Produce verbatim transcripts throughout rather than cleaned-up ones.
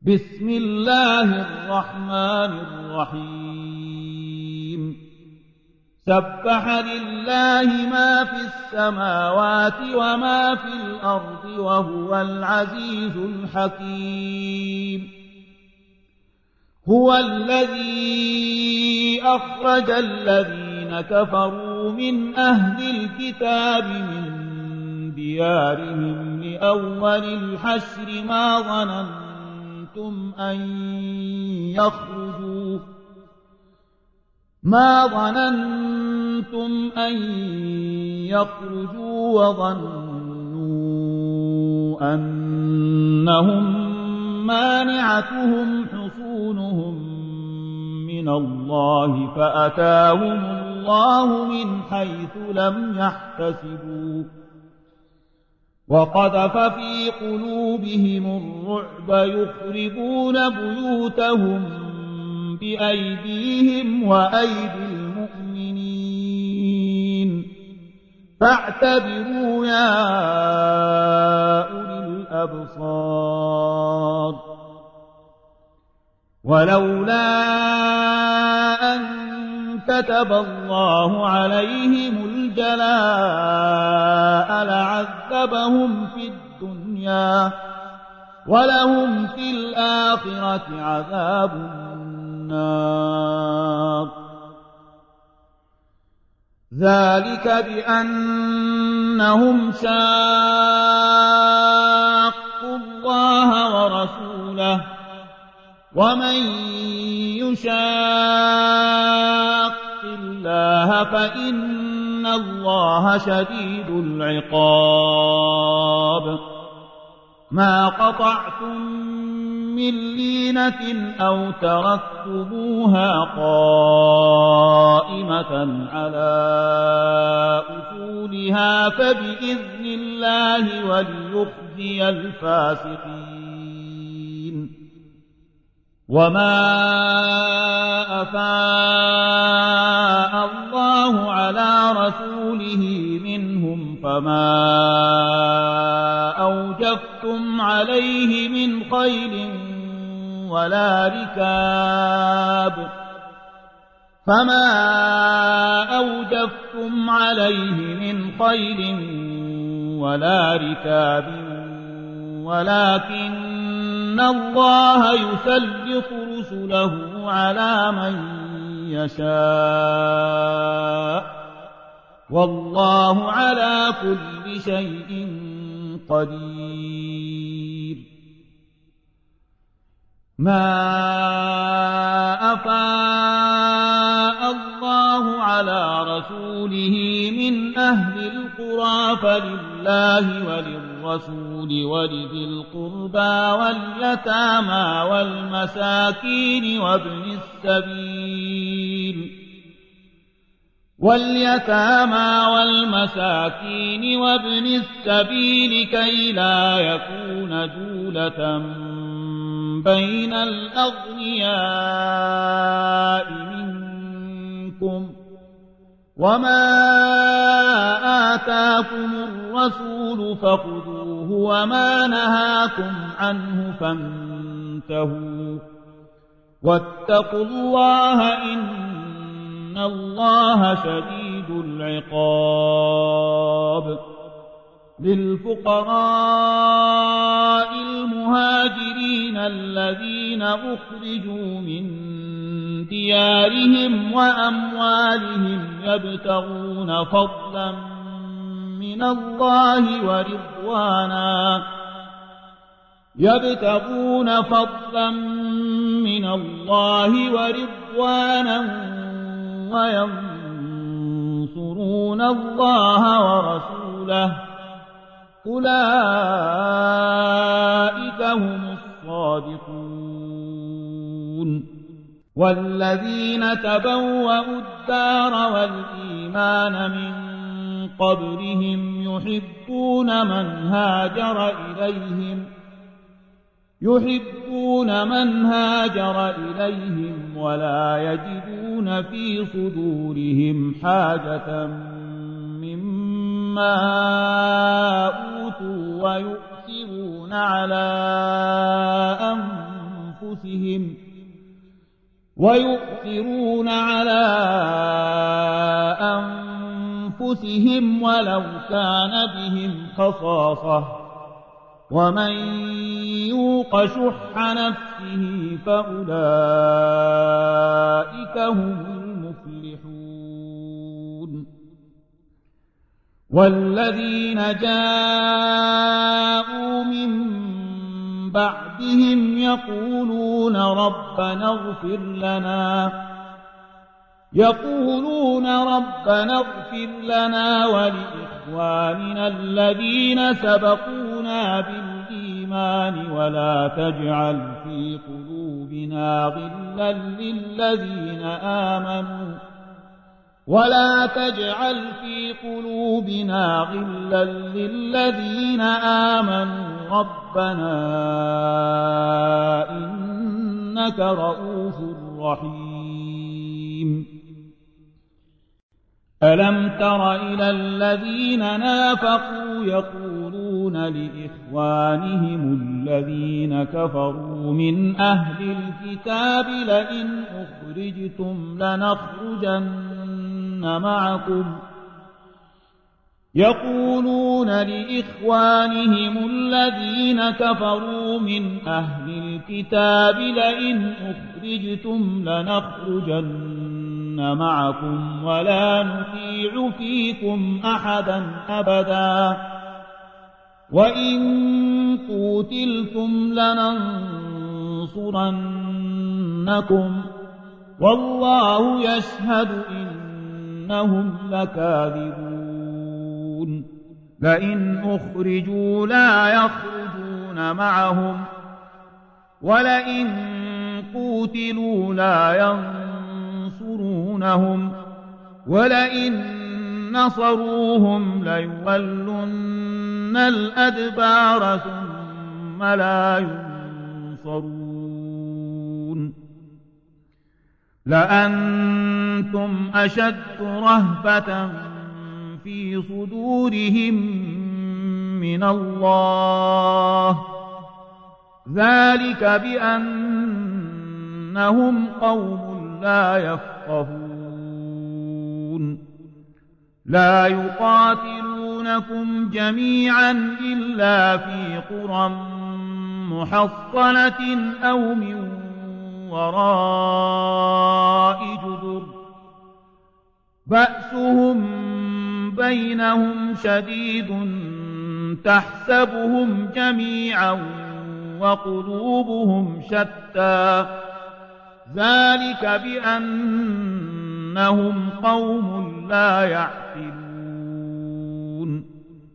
بسم الله الرحمن الرحيم سبح لله ما في السماوات وما في الأرض وهو العزيز الحكيم هو الذي أخرج الذين كفروا من أهل الكتاب من ديارهم لأول الحشر ما ظننتم أن يخرجوا ما ظننتم أن يخرجوا وظنوا أنهم مانعتهم حصونهم من الله فأتاهم الله من حيث لم يحتسبوا وقذف في قلوبهم الرعب يخربون بيوتهم بأيديهم وأيدي المؤمنين فاعتبروا يا أولي الأبصار ولولا أن كتب الله عليهم الجلاء لعذبهم في الدنيا ولهم في الآخرة عذاب النار ذلك بأنهم شاقوا الله ورسوله ومن يشاق الله فإن الله شديد العقاب ما قطعتم من لينة أو تركتموها قائمة على أصولها فبإذن الله وليخزي الفاسقين وما أفاء الله على رسوله منهم فما أوجفتم عليه من خيل ولا ركاب فما أوجفتم عليه من خيل ولا ركاب ولكن الله يسلط رسله على من يشاء والله على كل شيء قدير ما أفاء الله على رسوله من أهل القرى فلله وللرسول ولذي القربى واليتامى والمساكين وابن السبيل واليتامى والمساكين وابن السبيل كي لا يكون دولة بين الأغنياء منكم وما آتاكم الرسول فخذوه وما نهاكم عنه فانتهوا واتقوا الله إن الله شديد العقاب للفقراء المهاجرين الذين أخرجوا من ديارهم وأموالهم يبتغون فضلا من الله ورضوانا يبتغون فضلا من الله ورضوانا وينصرون الله ورسوله أولئك هم الصادقون والذين تبوأوا الدار والإيمان من قبلهم يحبون من هاجر إليهم يحبون من هاجر إليهم ولا يجدون في صدورهم حاجة مما أوتوا ويؤثرون على أنفسهم ويؤثرون على أنفسهم ولو كان بهم خصاصة ومن يوق شح نفسه فأولئك هم المفلحون والذين جاءوا من بعدهم يقولون ربنا اغفر لنا يقولون ربنا اغفر لنا ولإخواننا الذين سبقونا بالإيمان ولا تجعل في قلوبنا غلا للذين آمنوا ولا تجعل في قلوبنا غلا للذين آمنوا ربنا إنك رؤوف رحيم ألم تر إلى الذين نافقوا يقولون لإخوانهم الذين كفروا من أهل الكتاب لئن أخرجتم لنخرجن معكم يقولون لإخوانهم الذين كفروا من أهل الكتاب لئن أخرجتم لنخرجن معكم ولا نطيع فيكم أحدا أبدا وإن قوتلتم لننصرنكم والله يشهد إنهم لكاذبون لئن أخرجوا لا يخرجون معهم ولئن قوتلوا لا ينصرونهم ولئن نصروهم ليولن الأدبار ثم لا ينصرون لأنتم أشد رهبة في صدورهم من الله ذلك بأنهم قوم لا يفقهون لا يقاتلونكم جميعا إلا في قرى محصنة أو من وراء جدر بأسهم بينهم شديد تحسبهم جميعا وقلوبهم شتى ذلك بأنهم قوم لا يعقلون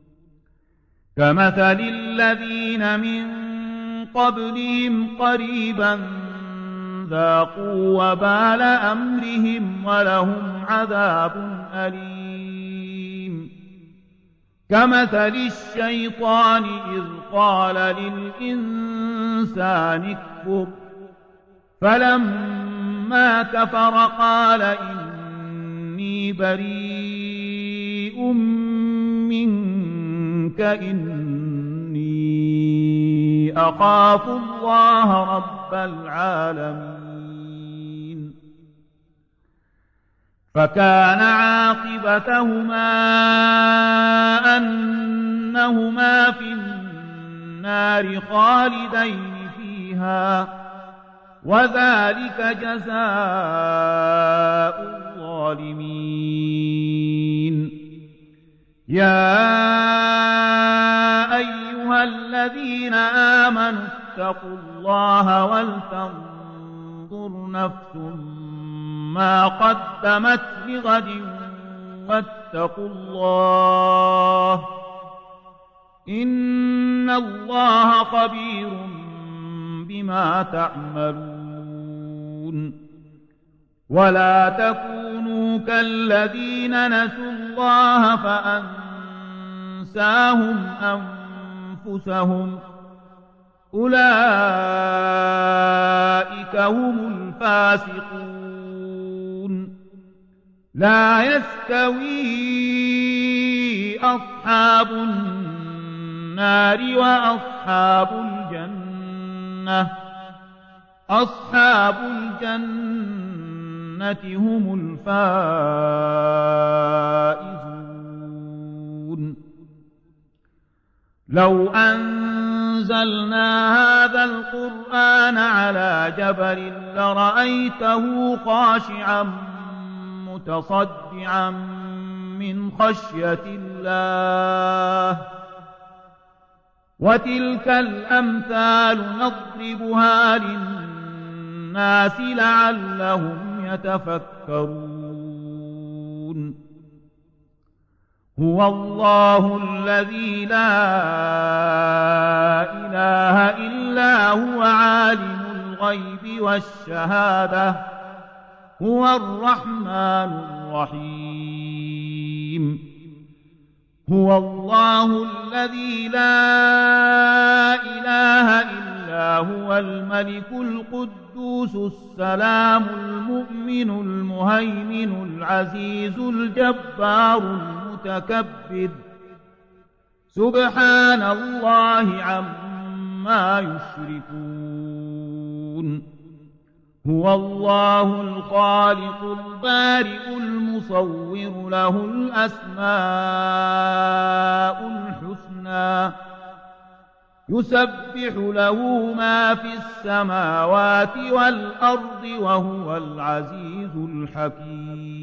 كمثل الذين من قبلهم قريبا ذاقوا وبال أمرهم ولهم عذاب أليم كمثل الشيطان إذ قال للإنسان اكفر فلما كفر قال إني بريء منك إني أخاف الله رب العالمين فكان عاقبتهما أنهما في النار خالدين فيها وذلك جزاء الظالمين يا أيها الذين آمنوا اتقوا الله ولتنظر نفس ما قدمت لغد واتقوا الله إن الله خبير بما تعملون ولا تكونوا كالذين نسوا الله فأنساهم أنفسهم أولئك هم الفاسقون لا يستوي أصحاب النار وأصحاب الجنة أصحاب الجنة هم الفائزون لو أنزلنا هذا القرآن على جبل لرأيته خاشعا متصدعا من خشية الله وتلك الأمثال نضربها للناس لعلهم يتفكرون هو الله الذي لا إله إلا هو عالم الغيب والشهادة هو الرحمن الرحيم هو الله الذي لا إله إلا هو الملك القدوس السلام المؤمن المهيمن العزيز الجبار المتكبر سبحان الله عما يشركون هو الله الخالق البارئ المصور له الأسماء الحسنى يسبح له ما في السماوات والأرض وهو العزيز الحكيم